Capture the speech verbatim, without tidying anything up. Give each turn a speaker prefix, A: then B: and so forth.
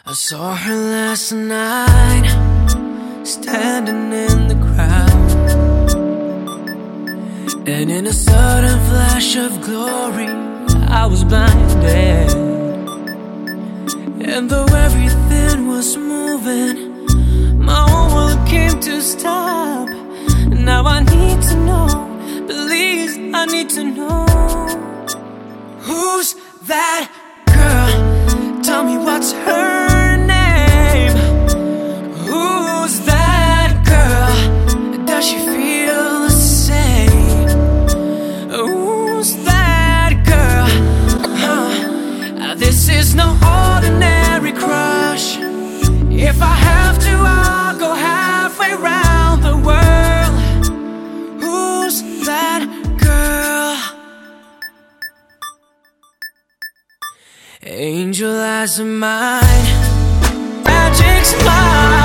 A: I saw her last night, standing in the crowd, and in a sudden flash of glory, I was blinded. And though everything was moving, my whole world came to stop. Now I need to know, please, I need to know, who's that girl? Tell me what's her name. Who's that girl? Does she feel the same? Who's that girl? Huh. This is no ordinary crush. If I have to, I'll go halfway round the world. Who's that girl? Angel eyes of mine, magic smile.